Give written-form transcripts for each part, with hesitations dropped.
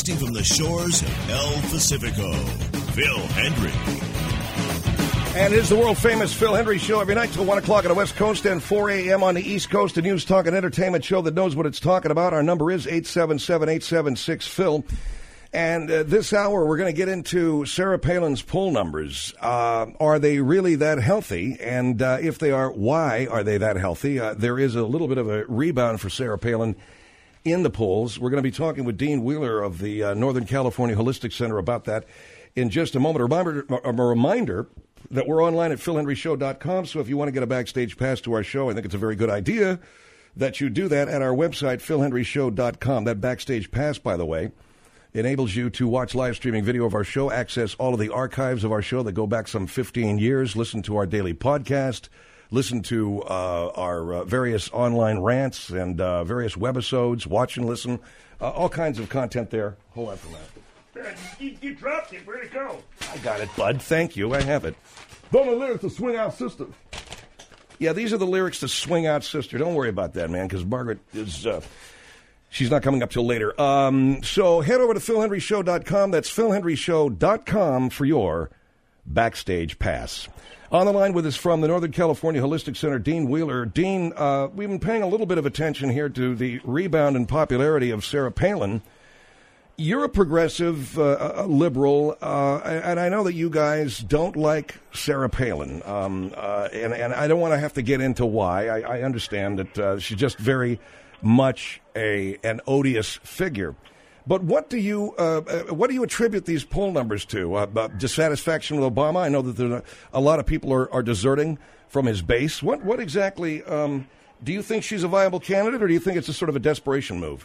broadcasting from the shores of El Pacifico, Phil Hendrie. And it's the world-famous Phil Hendrie Show every night till 1 o'clock on the West Coast and 4 a.m. on the East Coast. A news, talk, and entertainment show that knows what it's talking about. Our number is 877-876-PHIL. And this hour, we're going to get into Sarah Palin's poll numbers. Are they really that healthy? And if they are, why are they that healthy? There is a little bit of a rebound for Sarah Palin in the polls. We're going to be talking with Dean Wheeler of the Northern California Holistic Center about that in just a moment. A reminder that we're online at philhendryshow.com, so if you want to get a backstage pass to our show, I think it's a very good idea that you do that at our website, philhendryshow.com. That backstage pass, by the way, enables you to watch live streaming video of our show, access all of the archives of our show that go back some 15 years, listen to our daily podcast, listen to our various online rants and various webisodes, watch and listen, all kinds of content there. Hold on for a minute. You dropped it. Where'd it go? I got it, bud. Thank you. I have it. Those are the lyrics to Swing Out Sister. Yeah, these are the lyrics to Swing Out Sister. Don't worry about that, man, because Margaret is... she's not coming up till later. So head over to philhendryshow.com. That's philhendryshow.com for your backstage pass. On the line with us from the Northern California Holistic Center, Dean Wheeler. Dean, we've been paying a little bit of attention here to the rebound in popularity of Sarah Palin. You're a progressive, a liberal, and I know that you guys don't like Sarah Palin, and I don't want to have to get into why. I understand that she's just very much an odious figure. But what do you attribute these poll numbers to? Dissatisfaction with Obama? I know that a lot of people are deserting from his base. What exactly do you think she's a viable candidate, or do you think it's a sort of a desperation move?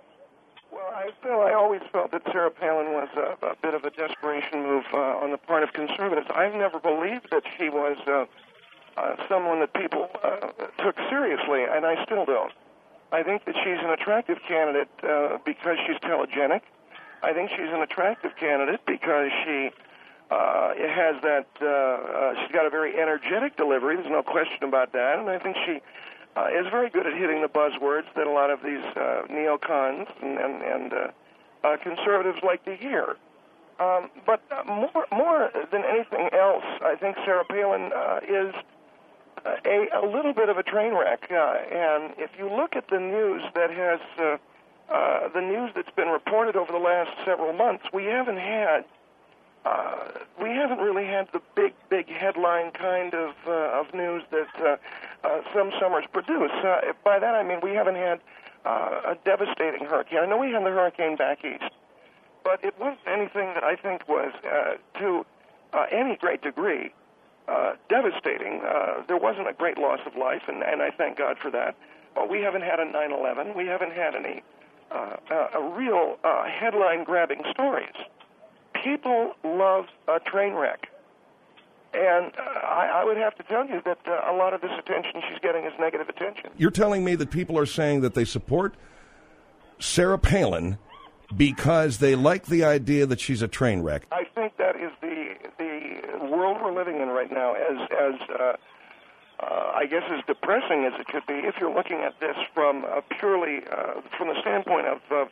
I always felt that Sarah Palin was a bit of a desperation move on the part of conservatives. I've never believed that she was someone that people took seriously, and I still don't. I think that she's an attractive candidate because she's telegenic. I think she's an attractive candidate because she has that, she's got a very energetic delivery. There's no question about that. And I think she is very good at hitting the buzzwords that a lot of these neocons and conservatives like to hear. But more than anything else, I think Sarah Palin is a little bit of a train wreck. And if you look at the news that has the news that's been reported over the last several months, we haven't really had the big headline kind of news that some summers produce. By that I mean we haven't had a devastating hurricane. I know we had the hurricane back east, but it wasn't anything that I think was to any great degree devastating. There wasn't a great loss of life, and I thank God for that. But we haven't had a 9/11. We haven't had any real headline-grabbing stories. People love a train wreck. And I would have to tell you that a lot of this attention she's getting is negative attention. You're telling me that people are saying that they support Sarah Palin because they like the idea that she's a train wreck. I think that is the world we're living in right now, as I guess as depressing as it could be if you're looking at this from purely from the standpoint of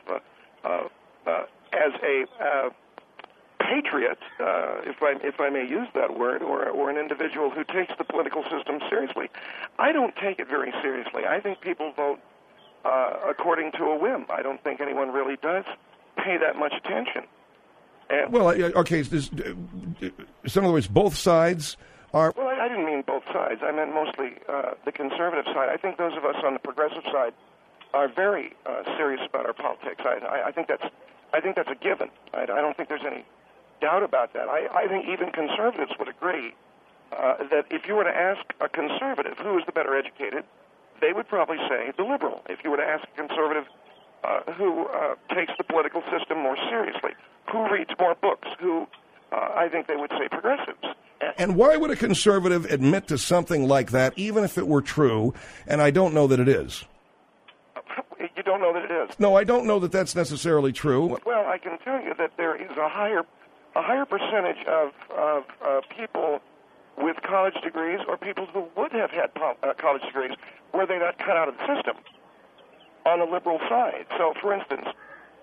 as a patriot, if I may use that word, or an individual who takes the political system seriously. I don't take it very seriously. I think people vote according to a whim. I don't think anyone really does pay that much attention. And, well, okay, in other words, both sides are... Well, I didn't mean both sides. I meant mostly the conservative side. I think those of us on the progressive side are very serious about our politics. I think that's a given. I don't think there's any doubt about that. I think even conservatives would agree that if you were to ask a conservative who is the better educated, they would probably say the liberal. If you were to ask a conservative who takes the political system more seriously, who reads more books, I think they would say progressives. And why would a conservative admit to something like that, even if it were true, and I don't know that it is? You don't know that it is? No, I don't know that that's necessarily true. Well, I can tell you that there is a higher percentage of people with college degrees or people who would have had college degrees were they not cut out of the system on the liberal side. So, for instance,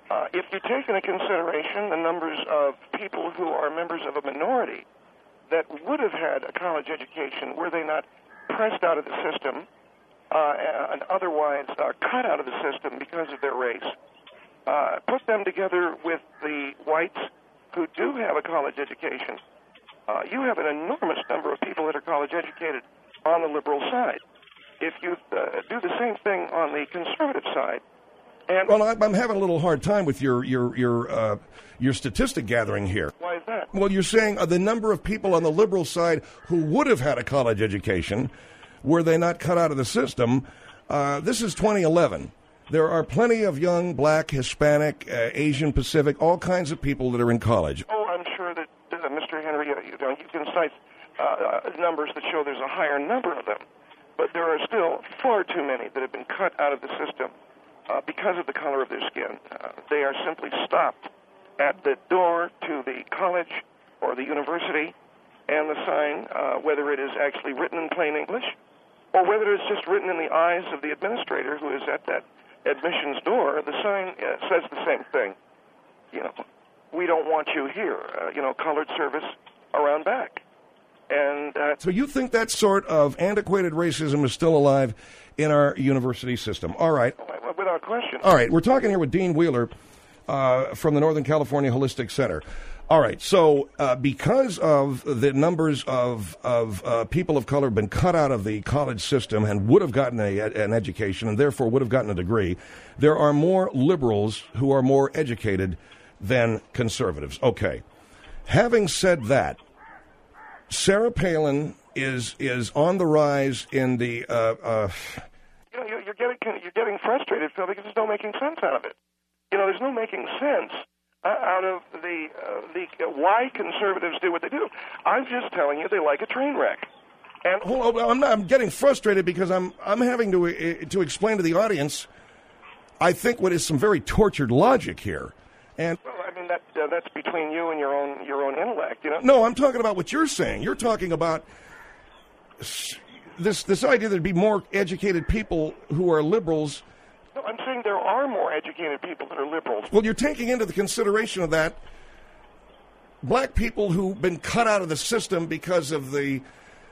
If you take into consideration the numbers of people who are members of a minority that would have had a college education were they not pressed out of the system and otherwise cut out of the system because of their race, put them together with the whites who do have a college education, you have an enormous number of people that are college educated on the liberal side. If you do the same thing on the conservative side, well, I'm having a little hard time with your statistic gathering here. Why is that? Well, you're saying the number of people on the liberal side who would have had a college education were they not cut out of the system. This is 2011. There are plenty of young, black, Hispanic, Asian, Pacific, all kinds of people that are in college. Oh, I'm sure that, Mr. Henry, you can cite numbers that show there's a higher number of them. But there are still far too many that have been cut out of the system because of the color of their skin. They are simply stopped at the door to the college or the university, and the sign, whether it is actually written in plain English or whether it's just written in the eyes of the administrator who is at that admissions door, the sign says the same thing. We don't want you here. Colored service around back. And so you think that sort of antiquated racism is still alive in our university system? All right. Without question. All right. We're talking here with Dean Wheeler from the Northern California Holistic Center. All right. So because of the numbers of people of color been cut out of the college system and would have gotten an education and therefore would have gotten a degree, there are more liberals who are more educated than conservatives. Okay. Having said that, Sarah Palin is on the rise in the. You're getting frustrated, Phil, because there's no making sense out of it. There's no making sense out of the why conservatives do what they do. I'm just telling you, they like a train wreck. And hold on, I'm getting frustrated because I'm having to explain to the audience, I think, what is some very tortured logic here. And well, I mean that's between you and your own intellect, No, I'm talking about what you're saying. You're talking about this idea there'd be more educated people who are liberals. No, I'm saying there are more educated people that are liberals. Well, you're taking into the consideration of that black people who've been cut out of the system because of the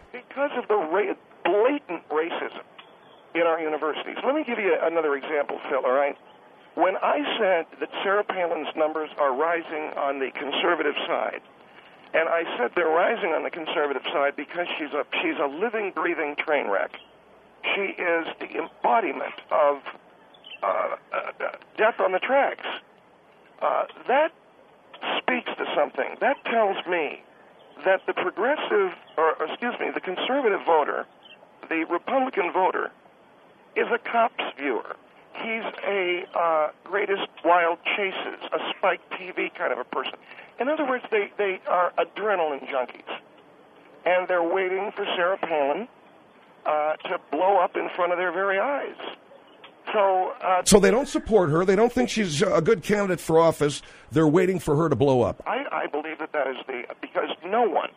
blatant racism in our universities. Let me give you another example, Phil. All right. When I said that Sarah Palin's numbers are rising on the conservative side, and I said they're rising on the conservative side because she's a living, breathing train wreck. She is the embodiment of death on the tracks. That speaks to something. That tells me that the the conservative voter, the Republican voter, is a cops viewer. He's a Greatest Wild Chases, a Spike TV kind of a person. In other words, they are adrenaline junkies. And they're waiting for Sarah Palin to blow up in front of their very eyes. So they don't support her. They don't think she's a good candidate for office. They're waiting for her to blow up. I believe that is because no one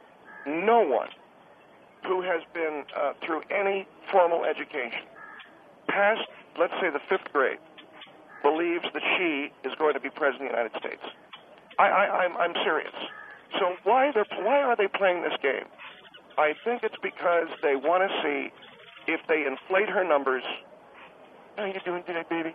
who has been through any formal education past, let's say, the 5th grade, believes that she is going to be president of the United States. I'm serious. So why are they playing this game? I think it's because they want to see if they inflate her numbers. How you doing today, baby?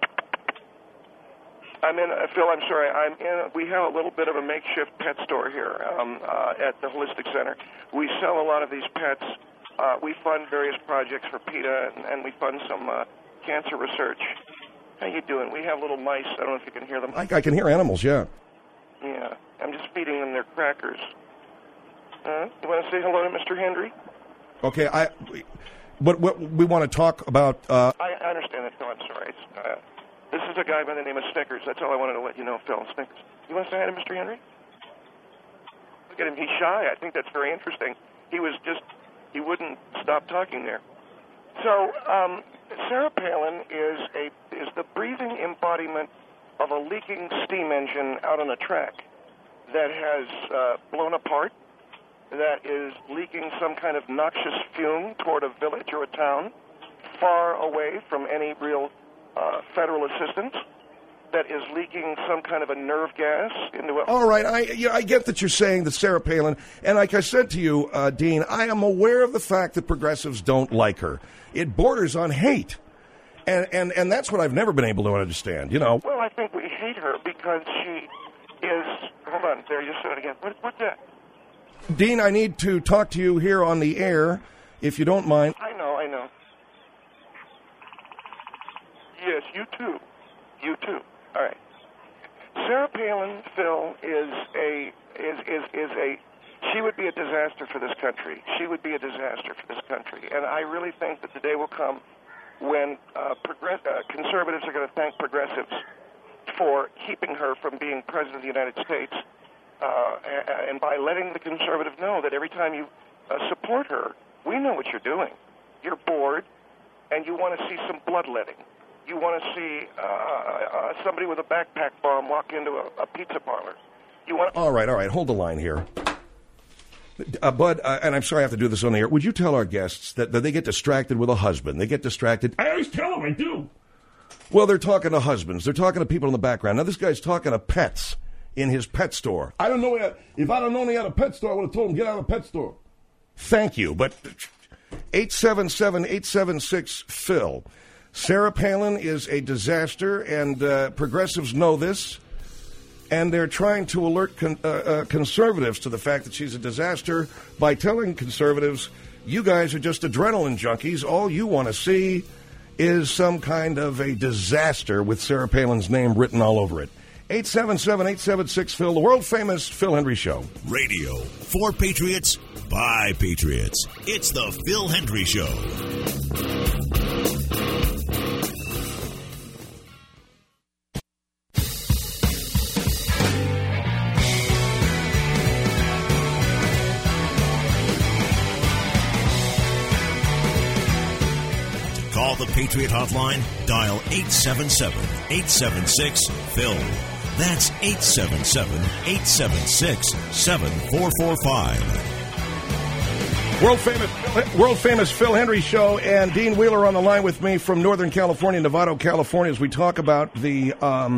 Phil, I'm sorry. We have a little bit of a makeshift pet store here at the Holistic Center. We sell a lot of these pets. We fund various projects for PETA, and we fund some cancer research. How you doing? We have little mice. I don't know if you can hear them. I can hear animals, yeah. Yeah. I'm just feeding them their crackers. You want to say hello to Mr. Hendry? Okay, what we want to talk about... I understand that, Phil. I'm sorry. This is a guy by the name of Snickers. That's all I wanted to let you know, Phil. Snickers. You want to say hi to Mr. Henry? Look at him. He's shy. I think that's very interesting. He wouldn't stop talking there. So, Sarah Palin is the breathing embodiment of a leaking steam engine out on a track that has blown apart, that is leaking some kind of noxious fume toward a village or a town far away from any real federal assistance. that is leaking some kind of a nerve gas into a... All right, I get that you're saying that Sarah Palin, and like I said to you, Dean, I am aware of the fact that progressives don't like her. It borders on hate, and that's what I've never been able to understand, you know. Well, I think we hate her because she is... Hold on, there, you said it again. What's that? Dean, I need to talk to you here on the air, if you don't mind. I know. Yes, you too. All right. Sarah Palin, Phil, she would be a disaster for this country. She would be a disaster for this country. And I really think that the day will come when conservatives are going to thank progressives for keeping her from being president of the United States, and by letting the conservative know that every time you support her, we know what you're doing. You're bored, and you want to see some bloodletting. You want to see somebody with a backpack bomb walk into a pizza parlor. All right, hold the line here. Bud, and I'm sorry I have to do this on the air, would you tell our guests that they get distracted with a husband? They get distracted. I always tell them I do. Well, they're talking to husbands. They're talking to people in the background. Now, this guy's talking to pets in his pet store. I don't know. If I'd have known he had a pet store, I would have told him, get out of the pet store. Thank you, but 877-876-PHIL. Sarah Palin is a disaster, and progressives know this, and they're trying to alert conservatives to the fact that she's a disaster by telling conservatives, you guys are just adrenaline junkies. All you want to see is some kind of a disaster with Sarah Palin's name written all over it. 877-876-PHIL, the world-famous Phil Hendrie Show. Radio for Patriots, by Patriots. It's the Phil Hendrie Show. Call the Patriot Hotline, dial 877-876-PHIL. That's 877-876-7445. World famous Phil Hendrie Show, and Dean Wheeler on the line with me from Northern California, Novato, California, as we talk about the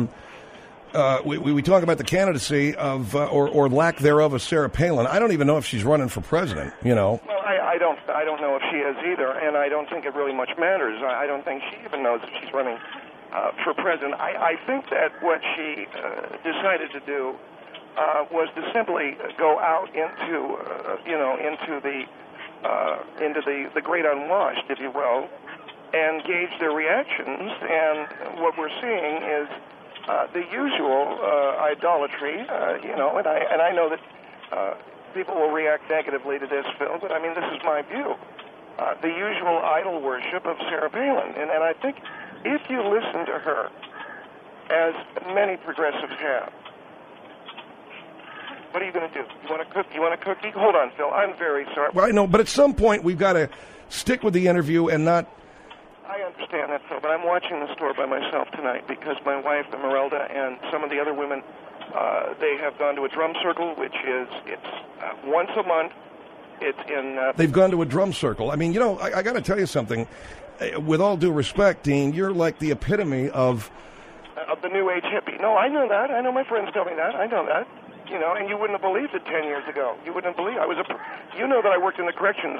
we talk about the candidacy of or lack thereof of Sarah Palin. I don't even know if she's running for president, you know. Well, I don't know if she is either, and I don't think it really much matters. I don't think she even knows if she's running for president. I think that what she decided to do was to simply go out into the great unwashed, if you will, and gauge their reactions. And what we're seeing is the usual idolatry, and I know that people will react negatively to this, Phil, but I mean, this is my view. The usual idol worship of Sarah Palin. And I think if you listen to her, as many progressives have, what are you going to do? You want a cookie? Hold on, Phil. I'm very sorry. Well, I know, but at some point we've got to stick with the interview and not... I understand that, Phil, but I'm watching the store by myself tonight because my wife, Esmeralda, and some of the other women, they have gone to a drum circle, which is once a month. It's in... They've gone to a drum circle. I mean, you know, I got to tell you something. With all due respect, Dean, you're like the epitome of the New Age hippie. No, I know that. I know my friends tell me that. I know that. You know, and you wouldn't have believed it 10 years ago. You wouldn't have believed it. You know that I worked in the corrections.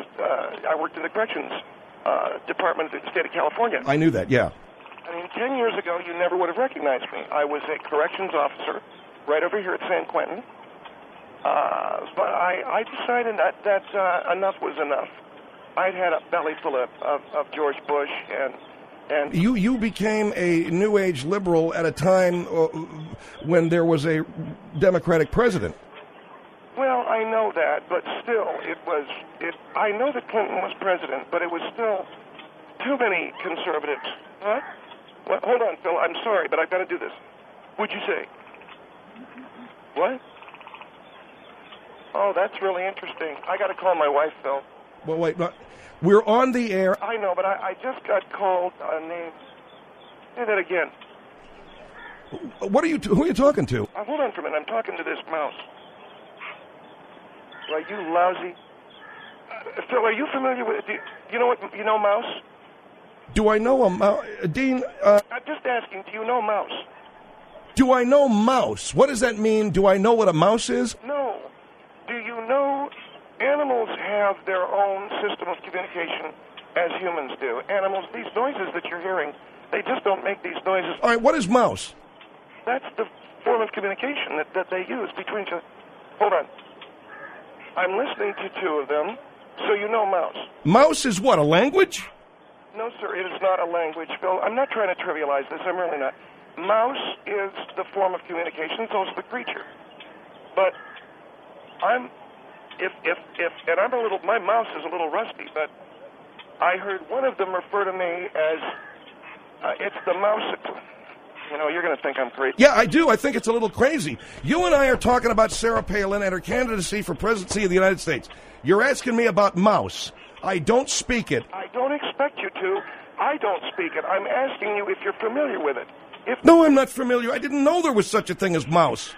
Department of the state of California. I knew that, yeah. I mean, 10 years ago, you never would have recognized me. I was a corrections officer right over here at San Quentin. But I decided that enough was enough. I'd had a belly full of George Bush and You became a New Age liberal at a time when there was a Democratic president. Well, I know that, but still, I know that Clinton was president, but it was still too many conservatives. What? Well, hold on, Phil. I'm sorry, but I've got to do this. What'd you say? What? Oh, that's really interesting. I got to call my wife, Phil. Well, wait. We're on the air. I know, but I just got called a name. Say that again. Who are you talking to? Hold on for a minute. I'm talking to this mouse. Well, you lousy. Phil, are you familiar with... You know Mouse? Do I know a mouse? Dean... I'm just asking, do you know Mouse? Do I know mouse? What does that mean? Do I know what a mouse is? No. Do you know animals have their own system of communication as humans do? Animals, these noises that you're hearing, they just don't make these noises. All right, what is mouse? That's the form of communication that they use between each other. Hold on. I'm listening to two of them, so you know mouse. Mouse is what, a language? No, sir, it is not a language, Phil. I'm not trying to trivialize this. I'm really not. Mouse is the form of communication, so is the creature. But and I'm a little, my mouse is a little rusty, but I heard one of them refer to me as, it's the mouse. You know, you're going to think I'm crazy. Yeah, I do. I think it's a little crazy. You and I are talking about Sarah Palin and her candidacy for presidency of the United States. You're asking me about mouse. I don't speak it. I don't expect you to. I don't speak it. I'm asking you if you're familiar with it. No, I'm not familiar. I didn't know there was such a thing as mouse.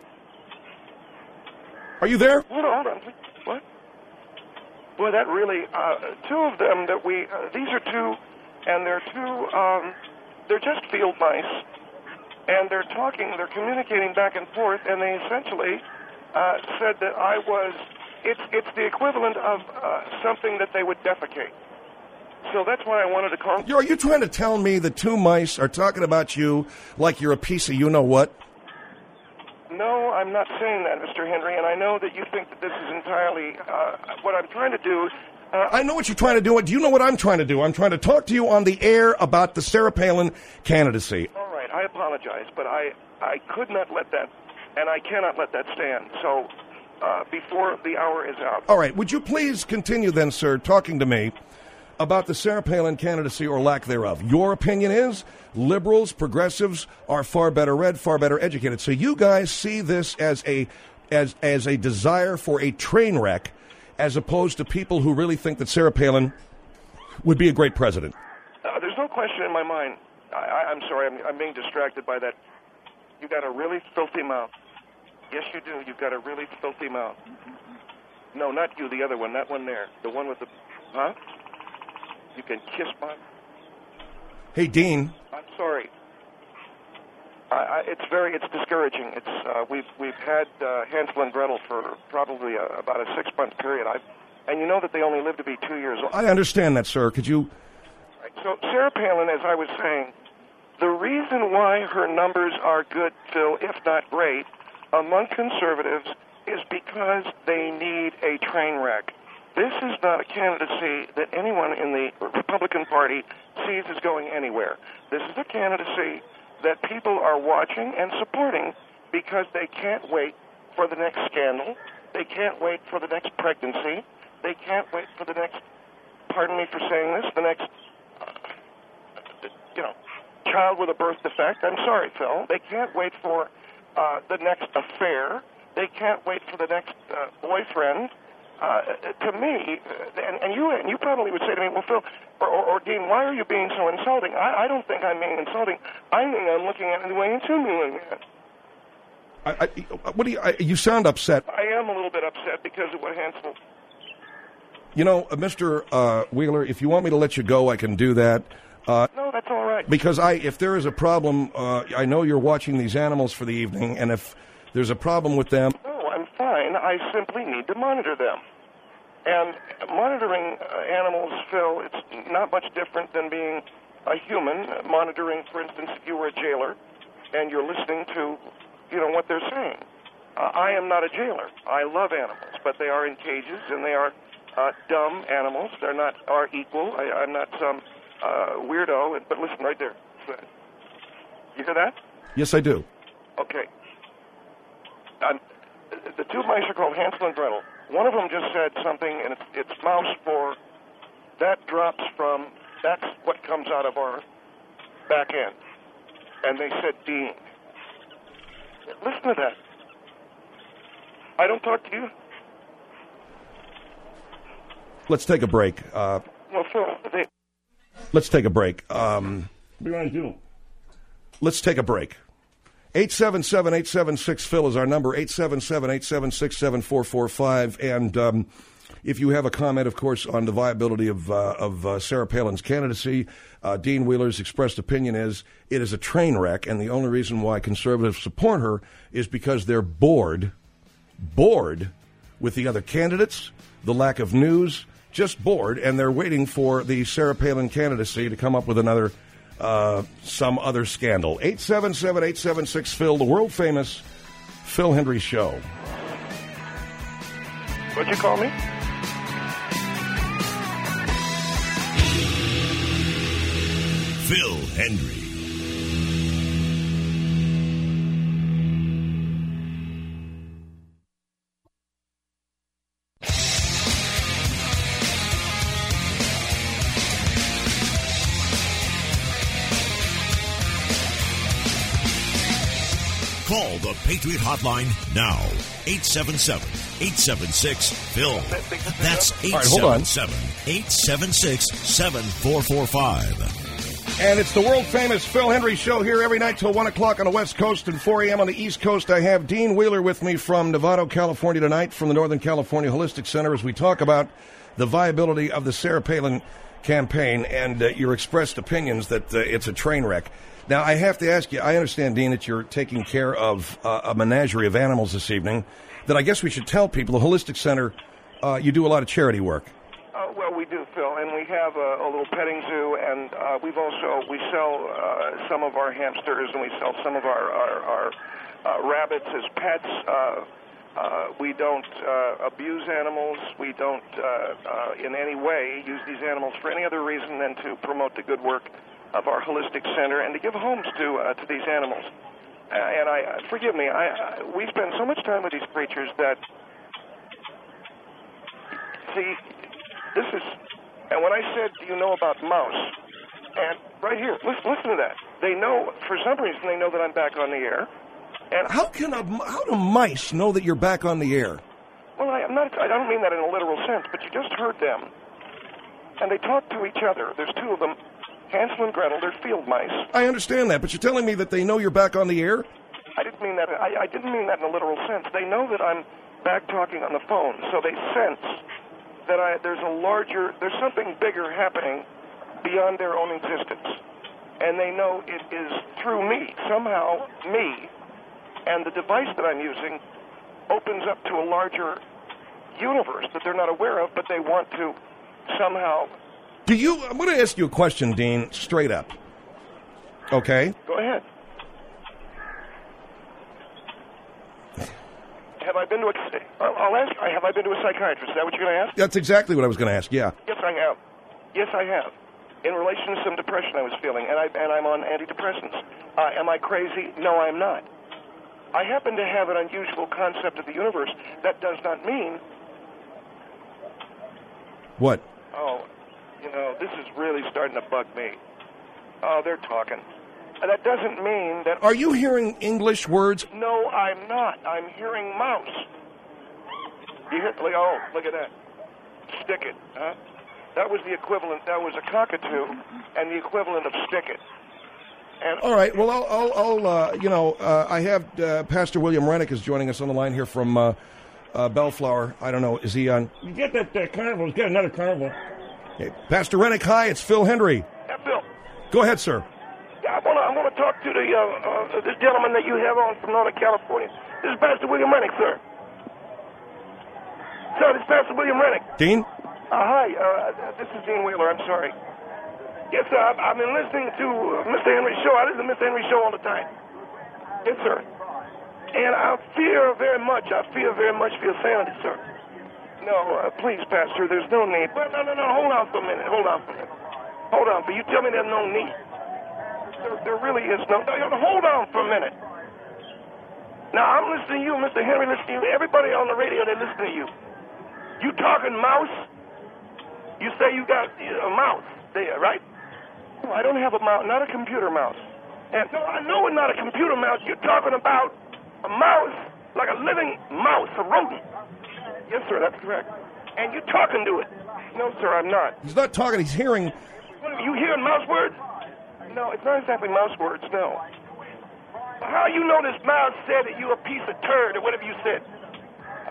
Are you there? Hold on. What? Boy, that really, two of them that these are two, and they're just field mice, and they're communicating back and forth, and they essentially said that it's the equivalent of something that they would defecate. So that's why I wanted to call. Are you trying to tell me the two mice are talking about you like you're a piece of you-know-what? No, I'm not saying that, Mr. Henry, and I know that you think that this is entirely what I'm trying to do. I know what you're trying to do. Do you know what I'm trying to do? I'm trying to talk to you on the air about the Sarah Palin candidacy. All right, I apologize, but I could not let that, and I cannot let that stand. So before the hour is out. All right, would you please continue then, sir, talking to me about the Sarah Palin candidacy or lack thereof? Your opinion is liberals, progressives are far better read, far better educated. So you guys see this as a desire for a train wreck, as opposed to people who really think that Sarah Palin would be a great president. There's no question in my mind. I'm sorry, I'm being distracted by that. You got a really filthy mouth. Yes, you do. You've got a really filthy mouth. No, not you, the other one, that one there. The one with the... Huh? You can kiss my... Hey, Dean. I'm sorry. It's discouraging. We've had Hansel and Gretel for probably about a 6-month period. And you know that they only live to be 2 years old. I understand that, sir. Could you... Right. So Sarah Palin, as I was saying, the reason why her numbers are good, Phil, if not great, among conservatives is because they need a train wreck. This is not a candidacy that anyone in the Republican Party sees as going anywhere. This is a candidacy that people are watching and supporting because they can't wait for the next scandal. They can't wait for the next pregnancy. They can't wait for the next, pardon me for saying this, the next, child with a birth defect. I'm sorry, Phil. They can't wait for the next affair. They can't wait for the next boyfriend. To me, and you probably would say to me, well, Phil, or Dean, why are you being so insulting? I don't think I'm being insulting. I think I'm looking at it the way you two me. You sound upset. I am a little bit upset because of what Hansel... Mr. Wheeler, if you want me to let you go, I can do that. No, that's all right. Because if there is a problem, I know you're watching these animals for the evening, and if there's a problem with them... No, I'm fine. I simply need to monitor them. And monitoring animals, Phil, it's not much different than being a human. Monitoring, for instance, if you were a jailer and you're listening to, what they're saying. I am not a jailer. I love animals, but they are in cages, and they are dumb animals. They're not our equal. I'm not some weirdo. But listen, right there. You hear that? Yes, I do. Okay. The two mice are called Hansel and Gretel. One of them just said something, and it's mouse for that drops from, that's what comes out of our back end. And they said Dean. Listen to that. I don't talk to you. Let's take a break. Well, Phil, let's take a break. Be right, you. Let's take a break. 877-876-PHIL is our number, 877-876-7445. And If you have a comment, of course, on the viability of Sarah Palin's candidacy, Dean Wheeler's expressed opinion is it is a train wreck, and the only reason why conservatives support her is because they're bored with the other candidates, the lack of news, just bored, and they're waiting for the Sarah Palin candidacy to come up with another some other scandal. 877-876-PHIL, the world-famous Phil Hendrie Show. What'd you call me? Phil Hendrie. Call the Patriot Hotline now. 877-876-PHIL. That's 877-876-7445. And it's the world-famous Phil Hendrie Show here every night till 1 o'clock on the West Coast and 4 a.m. on the East Coast. I have Dean Wheeler with me from Novato, California tonight, from the Northern California Holistic Center, as we talk about the viability of the Sarah Palin campaign and your expressed opinions that it's a train wreck. Now, I have to ask you, I understand, Dean, that you're taking care of a menagerie of animals this evening, that I guess we should tell people, the Holistic Center, you do a lot of charity work. Well, we do, Phil, and we have a little petting zoo, and we sell some of our hamsters, and we sell some of our rabbits as pets. We don't abuse animals. We don't in any way use these animals for any other reason than to promote the good work of our holistic center and to give homes to these animals. And forgive me, we spend so much time with these creatures that, see, this is, and when I said, do you know about mouse? And right here, listen to that. They know, for some reason, they know that I'm back on the air. And how do mice know that you're back on the air? Well, I don't mean that in a literal sense, but you just heard them. And they talk to each other. There's two of them. Hansel and Gretel, they're field mice. I understand that, but you're telling me that they know you're back on the air? I didn't mean that. I didn't mean that in a literal sense. They know that I'm back talking on the phone, so they sense that there's something bigger happening beyond their own existence, and they know it is through me, somehow me, and the device that I'm using opens up to a larger universe that they're not aware of, but they want to somehow. I'm going to ask you a question, Dean, straight up. Okay? Go ahead. Have I been to a psychiatrist? Is that what you're going to ask? That's exactly what I was going to ask, yeah. Yes, I have. Yes, I have. In relation to some depression I was feeling, and I'm on antidepressants. Am I crazy? No, I'm not. I happen to have an unusual concept of the universe. That does not mean... What? Oh, this is really starting to bug me. Oh, they're talking. That doesn't mean that... Are you hearing English words? No, I'm not. I'm hearing mouse. You hear... look at that. Stick it, huh? That was the equivalent. That was a cockatoo and the equivalent of stick it. And all right. Well, I have Pastor William Rennick is joining us on the line here from Bellflower. I don't know. Is he on? You get that carnival. Let's get another carnival. Hey, Pastor Rennick, hi. It's Phil Hendrie. Yeah, Phil. Go ahead, sir. Yeah, I want to talk to this gentleman that you have on from Northern California. This is Pastor William Rennick, sir. Sir, this is Pastor William Rennick. Dean? Hi. This is Dean Wheeler. I'm sorry. Yes, sir. I've been listening to Mr. Henry's show. I listen to Mr. Henry's show all the time. Yes, sir. And I fear very much for your sanity, sir. No, please, Pastor, there's no need. But no, hold on for a minute. Hold on, but you tell me there's no need. There really is no... Hold on for a minute. Now, I'm listening to you, Mr. Henry, listening to you. Everybody on the radio, they listen to you. You talking mouse? You say you got a mouse there, right? No, I don't have a mouse, not a computer mouse. And no, I know it's not a computer mouse. You're talking about a mouse, like a living mouse, a rodent. Yes, sir, that's correct. And you're talking to it. No, sir, I'm not. He's not talking, he's hearing... What, are you hearing mouse words? No, it's not exactly mouse words, no. How you know this mouse said that you a piece of turd or whatever you said?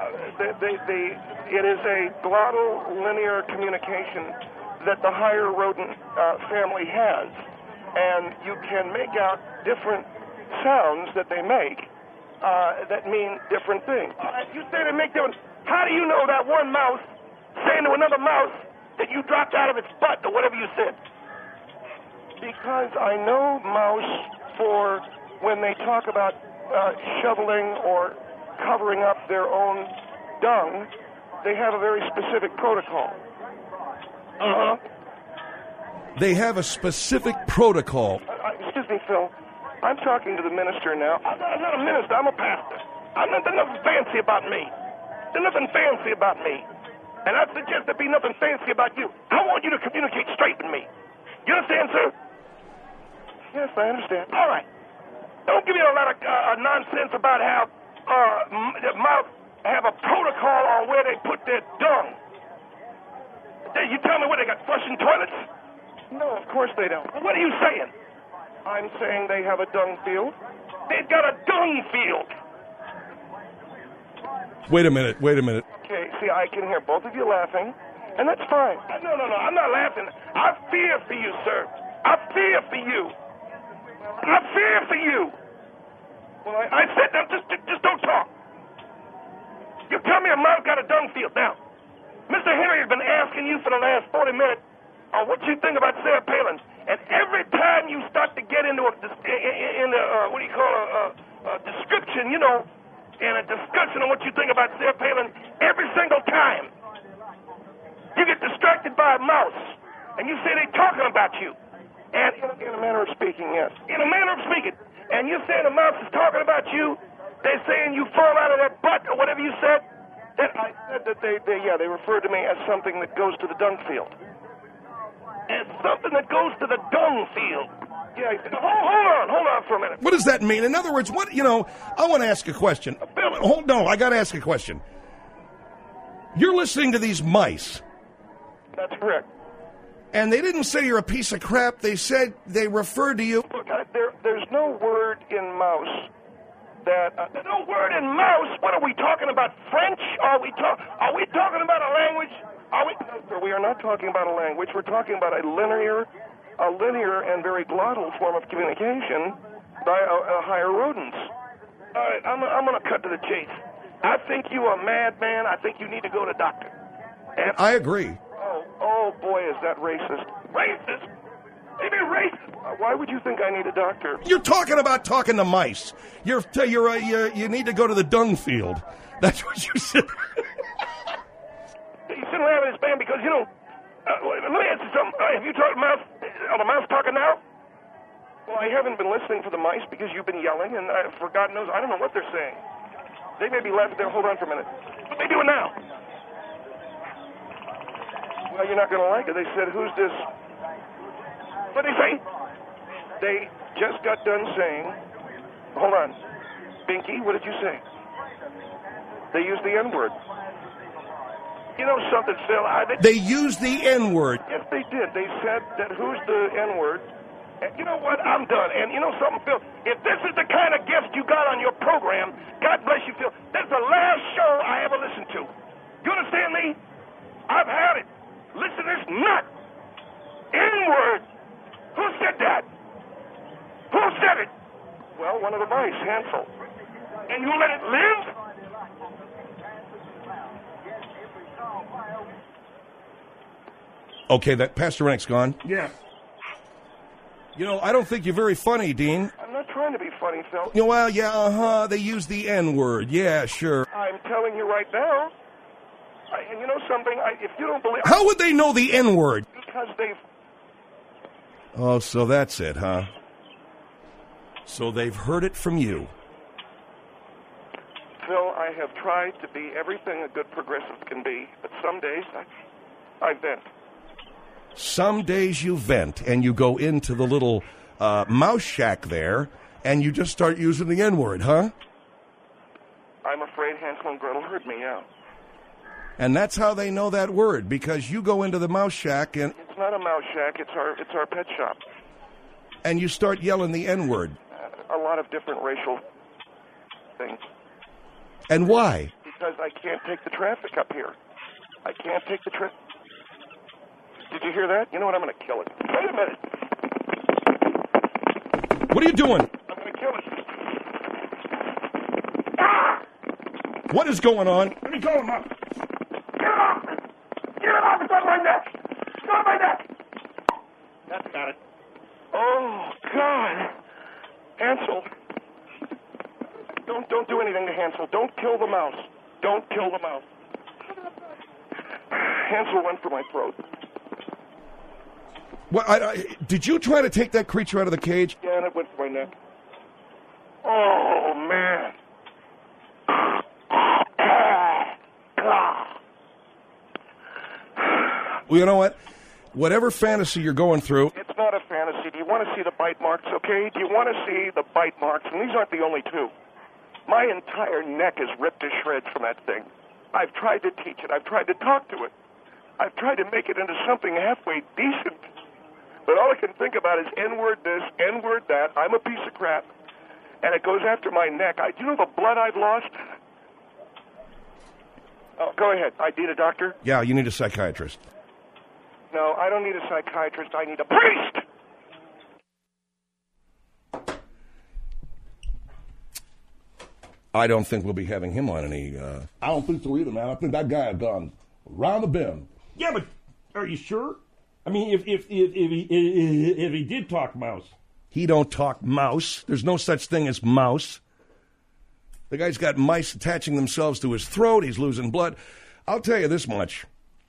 it is a glottal linear communication that the higher rodent family has, and you can make out different sounds that they make that mean different things. You say they make different. How do you know that one mouse saying to another mouse that you dropped out of its butt or whatever you said? Because I know mouse for when they talk about shoveling or covering up their own dung, they have a very specific protocol. Uh-huh. They have a specific protocol. Excuse me, Phil. I'm talking to the minister now. I'm not a minister. I'm a pastor. There's nothing fancy about me. There's nothing fancy about me. And I suggest there be nothing fancy about you. I want you to communicate straight with me. You understand, sir? Yes, I understand. All right. Don't give me a lot of nonsense about how the mouth have a protocol on where they put their dung. You tell me where they got flushing toilets? No, of course they don't. What are you saying? I'm saying they have a dung field. They've got a dung field. Wait a minute. Okay, see, I can hear both of you laughing, and that's fine. No, I'm not laughing. I fear for you, sir. I fear for you. I fear for you. Well, I said, now, just don't talk. You tell me a mouse got a dung field. Now, Mr. Henry has been asking you for the last 40 minutes what you think about Sarah Palin. And every time you start to get into a description, you know, and a discussion on what you think about Sarah Palin, every single time you get distracted by a mouse, and you say they're talking about you. And in a manner of speaking, yes. In a manner of speaking. And you say the mouse is talking about you, they're saying you fall out of their butt or whatever you said. Then I said that they referred to me as something that goes to the dung field. As something that goes to the dung field. Yeah, he said, hold on for a minute. What does that mean? In other words, I want to ask a question. I got to ask a question. You're listening to these mice. That's correct. And they didn't say you're a piece of crap. They said they referred to you. Look, there's no word in mouse that... there's no word in mouse? What are we talking about? French? Are we talking about a language? We are not talking about a language. We're talking about a linear and very glottal form of communication by higher rodents. All right, I'm going to cut to the chase. I think you are a madman. I think you need to go to the doctor. And I agree. Oh, boy, is that racist. Racist? Maybe racist. Why would you think I need a doctor? You're talking to mice. You need to go to the dung field. That's what you said. You shouldn't laugh at this man because, let me ask you something. Have you talked mouse? Are the mouse talking now? Well, I haven't been listening for the mice because you've been yelling, and for God knows, I don't know what they're saying. They may be laughing there. Hold on for a minute. What are they doing now? Well, you're not going to like it. They said, who's this? What did they say? They just got done saying, hold on. Binky, what did you say? They used the N-word. You know something, Phil? They used the N-word. Yes, they did. They said that who's the N-word. And you know what? I'm done. And you know something, Phil? If this is the kind of guest you got on your program, God bless you, Phil. That's the last show I ever listened to. You understand me? I've had it. Listen to this nut. N-word. Who said that? Who said it? Well, one of the mice, Hansel. And you let it live? Okay, that Pastor Rennick's gone. Yeah. I don't think you're very funny, Dean. I'm not trying to be funny, Phil. Well, yeah, they use the N-word. Yeah, sure. I'm telling you right now. And you know something? If you don't believe... How would they know the N-word? Because they've... Oh, so that's it, huh? So they've heard it from you. Phil, I have tried to be everything a good progressive can be, but some days I vent. Some days you vent, and you go into the little mouse shack there, and you just start using the N-word, huh? I'm afraid Hansel and Gretel heard me, yeah. And that's how they know that word, because you go into the mouse shack and... It's not a mouse shack, it's our pet shop. And you start yelling the N-word. A lot of different racial things. And why? because I can't take the traffic up here. I can't take the traffic. Did you hear that? You know what? I'm going to kill it. Wait a minute. What are you doing? I'm going to kill it. What is going on? Let me call him up. Get him off! Get him off! It's on my neck! It's on my neck! That's got it. Oh, God. Hansel. Don't do anything to Hansel. Don't kill the mouse. Don't kill the mouse. Hansel went for my throat. What? Did you try to take that creature out of the cage? Yeah, and it went for my neck. Oh, man. Well, you know what? Whatever fantasy you're going through... It's not a fantasy. Do you want to see the bite marks, okay? Do you want to see the bite marks? And these aren't the only two. My entire neck is ripped to shreds from that thing. I've tried to teach it. I've tried to talk to it. I've tried to make it into something halfway decent. But all I can think about is N-word this, N-word that. I'm a piece of crap. And it goes after my neck. Do you know the blood I've lost? Oh, go ahead. I need a doctor? Yeah, you need a psychiatrist. No, I don't need a psychiatrist. I need a priest! I don't think we'll be having him on any... I don't think so either, man. I think that guy had gone round the bend. Yeah, but are you sure? I mean, if he did talk mouse. He don't talk mouse. There's no such thing as mouse. The guy's got mice attaching themselves to his throat. He's losing blood. I'll tell you this much.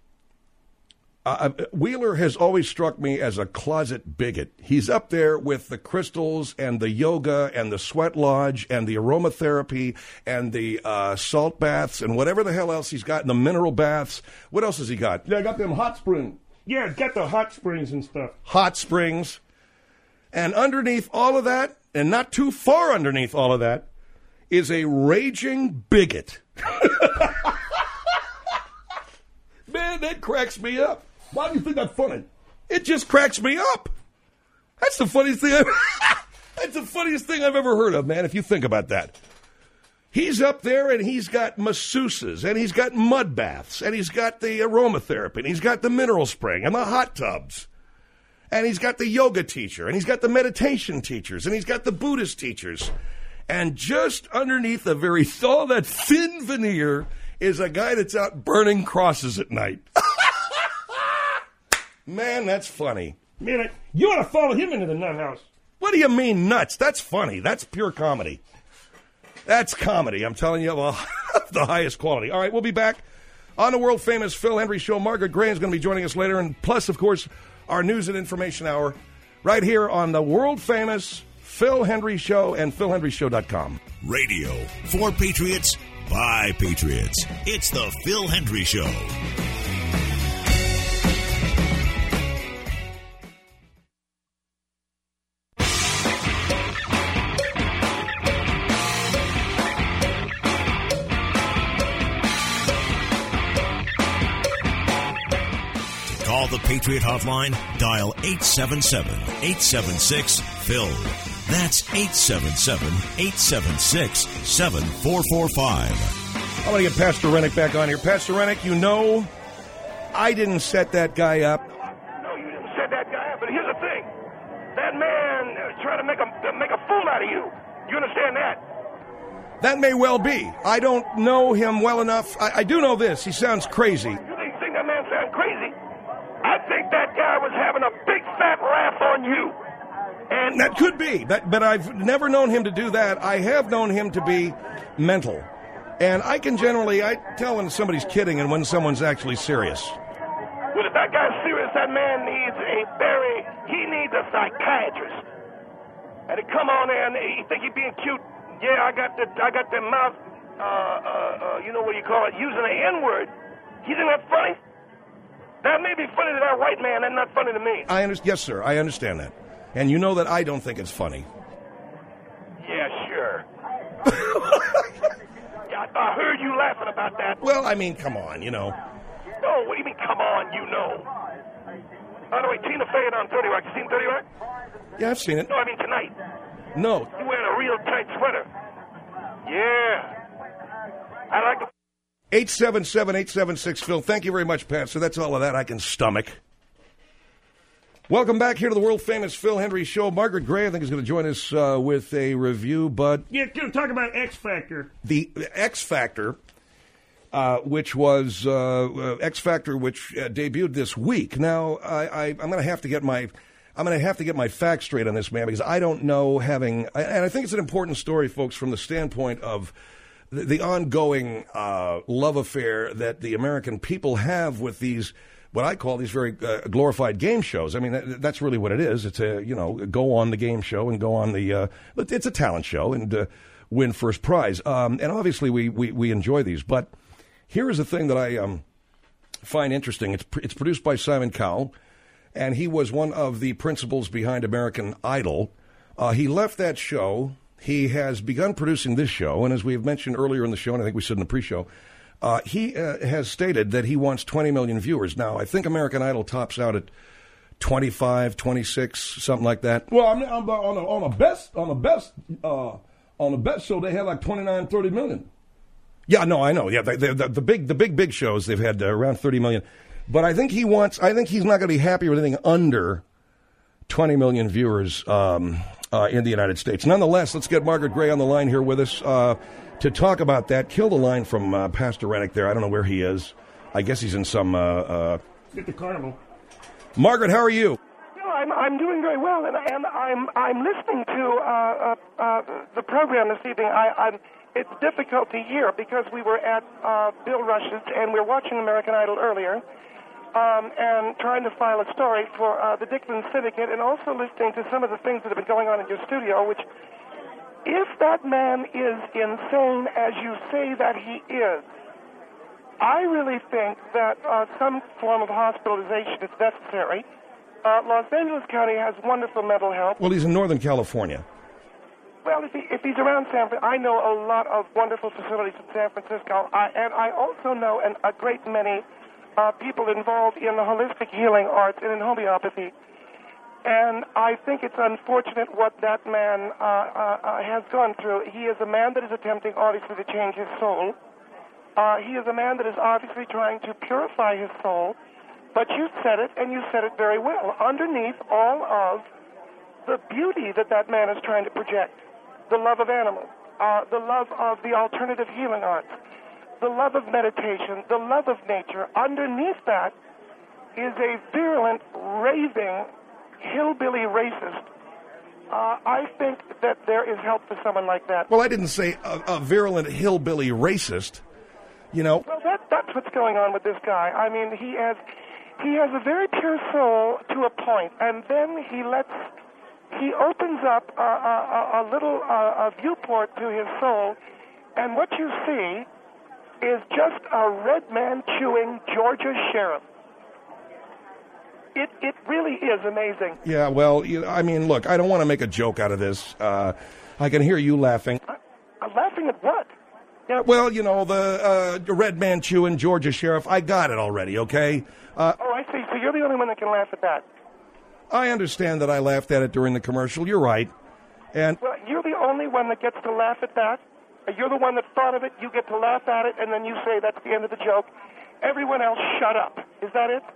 Wheeler has always struck me as a closet bigot. He's up there with the crystals and the yoga and the sweat lodge and the aromatherapy and the salt baths and whatever the hell else he's got, and the mineral baths. What else has he got? Yeah, I got them hot springs. Yeah, got the hot springs and stuff. Hot springs. And underneath all of that, and not too far underneath all of that, is a raging bigot. Man, that cracks me up. Why do you think that's funny? It just cracks me up. That's the funniest thing I've ever heard of, man, if you think about that. He's up there and he's got masseuses and he's got mud baths and he's got the aromatherapy and he's got the mineral spring and the hot tubs. And he's got the yoga teacher and he's got the meditation teachers and he's got the Buddhist teachers. And just underneath all that thin veneer is a guy that's out burning crosses at night. Man, that's funny. Man, you ought to follow him into the nut house. What do you mean nuts? That's funny. That's pure comedy. That's comedy. I'm telling you, well, the highest quality. All right, we'll be back on the world-famous Phil Hendrie Show. Margaret Gray is going to be joining us later, and plus, of course, our news and information hour right here on the world-famous Phil Hendrie Show and philhendrieshow.com. Radio for Patriots by Patriots. It's the Phil Hendrie Show. Call the Patriot Hotline. Dial 877-876-PHIL. That's 877-876-7445. I want to get Pastor Rennick back on here. Pastor Rennick, you know I didn't set that guy up. No, you didn't set that guy up, but here's the thing. That man tried to make a fool out of you. You understand that? That may well be. I don't know him well enough. I do know this. He sounds crazy. You think that man sounds crazy? I think that guy was having a big fat laugh on you. And that could be. But I've never known him to do that. I have known him to be mental. And I can I tell when somebody's kidding and when someone's actually serious. Well, if that guy's serious, that man needs he needs a psychiatrist. And to come on there and you think he's being cute. Yeah, I got the mouth, you know what you call it, using the N-word. You think that's funny? That may be funny to that white man, that's not funny to me. Yes, sir, I understand that. And you know that I don't think it's funny. Yeah, sure. Yeah, I heard you laughing about that. Well, I mean, come on, you know. No, what do you mean, come on, you know? By the way, Tina Fey on 30 Rock. You seen 30 Rock? Yeah, I've seen it. No, I mean tonight. No. You wearing a real tight sweater. Yeah. I like the 877-876-Phil. Thank you very much, Pat. So that's all of that I can stomach. Welcome back here to the world-famous Phil Hendry Show. Margaret Gray, I think, is going to join us with a review, but... Yeah, going to talk about X Factor. The X Factor, which was X Factor, which debuted this week. Now, I'm going to have to get my... facts straight on this, man, because I don't know and I think it's an important story, folks, from the standpoint of the ongoing love affair that the American people have with these, what I call these very glorified game shows. I mean, that's really what it is. It's a, go on the game show and go on the, it's a talent show and win first prize. And obviously we enjoy these. But here is the thing that I find interesting. It's produced by Simon Cowell, and he was one of the principals behind American Idol. He left that show. He has begun producing this show, and as we have mentioned earlier in the show, and I think we said in the pre-show, he has stated that he wants 20 million viewers. Now, I think American Idol tops out at 25, 26, something like that. Well, I mean, on the best show, they had like 29, 30 million. Yeah, no, I know. Yeah, the big shows, they've had around 30 million. But I think he's not going to be happy with anything under 20 million viewers in the United States. Nonetheless, let's get Margaret Gray on the line here with us to talk about that. Kill the line from Pastor Rennick there. I don't know where he is. I guess he's in some... At the carnival. Margaret, how are you? I'm doing very well, and I'm listening to the program this evening. It's difficult to hear because we were at Bill Rush's, and we were watching American Idol earlier, and trying to file a story for the Dickman Syndicate, and also listening to some of the things that have been going on in your studio, which, if that man is insane as you say that he is, I really think that some form of hospitalization is necessary. Los Angeles County has wonderful mental health. Well, he's in Northern California. Well, if he's around San Francisco, I know a lot of wonderful facilities in San Francisco, and I also know a great many people involved in the holistic healing arts and in homeopathy. And I think it's unfortunate what that man has gone through. He is a man that is attempting, obviously, to change his soul. He is a man that is obviously trying to purify his soul. But you said it, and you said it very well. Underneath all of the beauty that man is trying to project, the love of animals, the love of the alternative healing arts, the love of meditation, the love of nature, underneath that is a virulent, raving, hillbilly racist. I think that there is help for someone like that. Well, I didn't say a virulent hillbilly racist, Well, that's what's going on with this guy. I mean, he has a very pure soul to a point, and then he opens up a little viewport to his soul, and what you see is just a red man chewing Georgia sheriff. It really is amazing. Yeah, well, I mean, look, I don't want to make a joke out of this. I can hear you laughing. I'm laughing at what? Yeah, well, the red man chewing Georgia sheriff. I got it already, okay? I see. So you're the only one that can laugh at that. I understand that I laughed at it during the commercial. You're right. And well, you're the only one that gets to laugh at that. You're the one that thought of it. You get to laugh at it, and then you say that's the end of the joke. Everyone else, shut up. Is that it?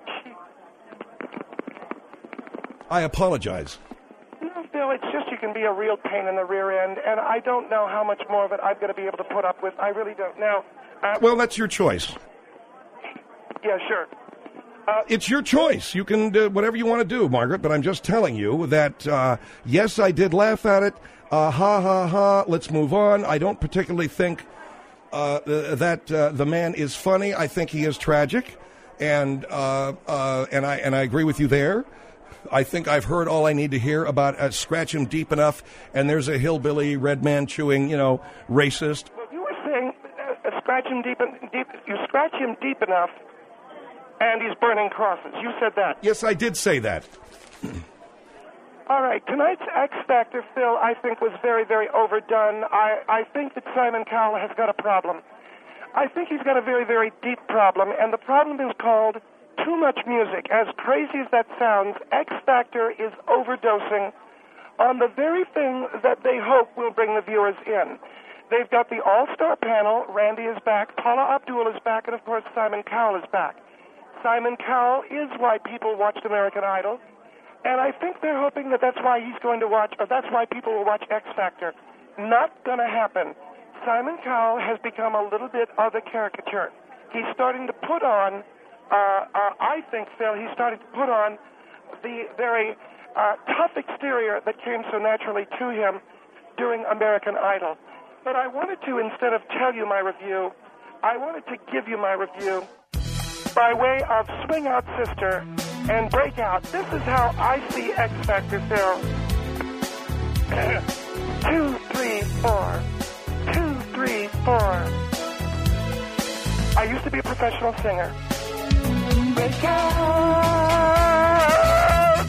I apologize. No, Bill, it's just you can be a real pain in the rear end, and I don't know how much more of it I'm going to be able to put up with. I really don't. Now, well, that's your choice. Yeah, sure. It's your choice. You can do whatever you want to do, Margaret, but I'm just telling you that, yes, I did laugh at it. Ha, ha, ha. Let's move on. I don't particularly think that the man is funny. I think he is tragic, and I agree with you there. I think I've heard all I need to hear about scratch him deep enough, and there's a hillbilly, red man chewing, racist. Well, you were saying scratch him deep. You scratch him deep enough, and he's burning crosses. You said that. Yes, I did say that. All right. Tonight's X Factor, Phil, I think was very, very overdone. I think that Simon Cowell has got a problem. I think he's got a very, very deep problem, and the problem is called too much music. As crazy as that sounds, X Factor is overdosing on the very thing that they hope will bring the viewers in. they've got the all-star panel. Randy is back. Paula Abdul is back. And, of course, Simon Cowell is back. Simon Cowell is why people watched American Idol. And I think they're hoping that that's why he's going to watch, or that's why people will watch X Factor. Not going to happen. Simon Cowell has become a little bit of a caricature. He's starting to put on, I think, Phil, he's starting to put on the very tough exterior that came so naturally to him during American Idol. But I wanted to, instead of tell you my review, I wanted to give you my review by way of Swing Out Sister and Break Out. This is how I see X Factor, Phil. 2, 3, 4. 2, 3, 4. I used to be a professional singer. Break out.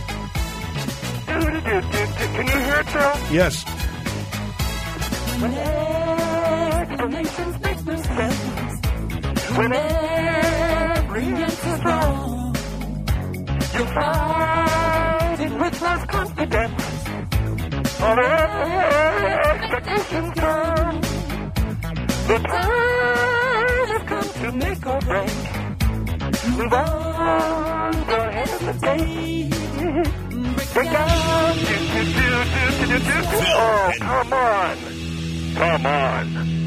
Can you hear it, Phil? Yes. When explanations make no sense, when every answer's wrong, you'll find it with less confidence. All expectations come. The time has come to make or break. Move on, don't hesitate. Break out. Oh, come on. Come on.